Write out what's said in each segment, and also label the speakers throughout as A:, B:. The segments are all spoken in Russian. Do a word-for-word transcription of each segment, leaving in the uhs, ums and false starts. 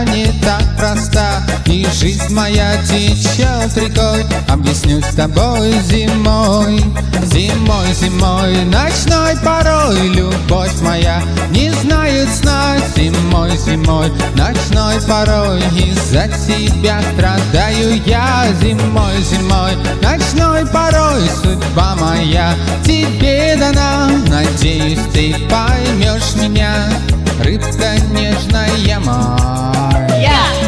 A: я не так проста, и жизнь моя течет рекой. Объясню с тобой зимой, зимой, зимой, ночной порой. Любовь моя не знает сна. Зимой, зимой, ночной порой. Из-за тебя страдаю я. Зимой, зимой, ночной порой. Судьба моя тебе дана. Надеюсь, ты поймешь меня, рыбка нежная моя.
B: Yeah!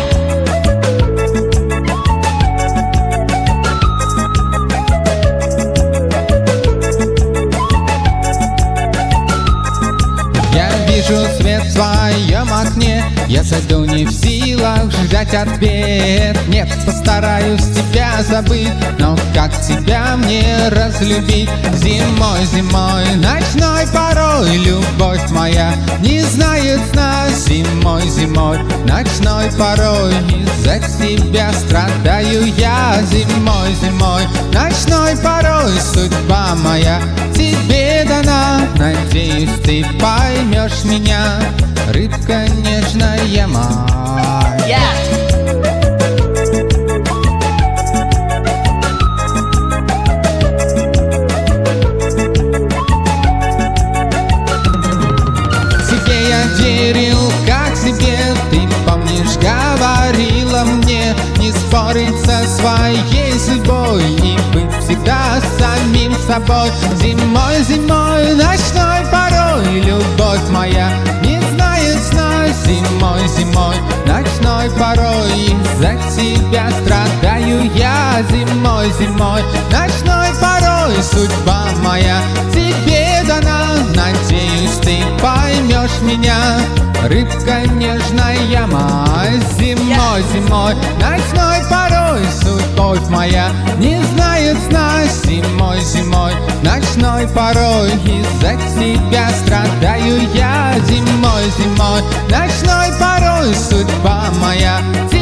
A: Вижу свет в своем окне, я зайду не в силах ждать ответ. Нет, постараюсь тебя забыть, но как тебя мне разлюбить? Зимой, зимой, ночной порой. Любовь моя не знает сна. Зимой, зимой, ночной порой. Из-за тебя страдаю я. Зимой, зимой, ночной порой. Судьба моя тебе дана. Надеюсь, ты поймешь меня, рыбка нежная моя.
B: Yeah!
A: Себе я верил, как себе. Ты помнишь, говорила мне не спорить со своей судьбой и быть всегда самим собой. Зимой, зимой, ночной порой. Любовь моя не знает сна. Зимой, зимой, ночной порой. Из-за тебя страдаю я. Зимой, зимой, ночной порой. Судьба моя тебе дана. Надеюсь, ты поймешь меня, рыбка нежная моя. Зимой, зимой, ночной порой. Судьба моя не знает сна. Зимой, зимой, ночной порой. Из-за тебя страдаю я. Зимой, зимой, ночной порой. Судьба моя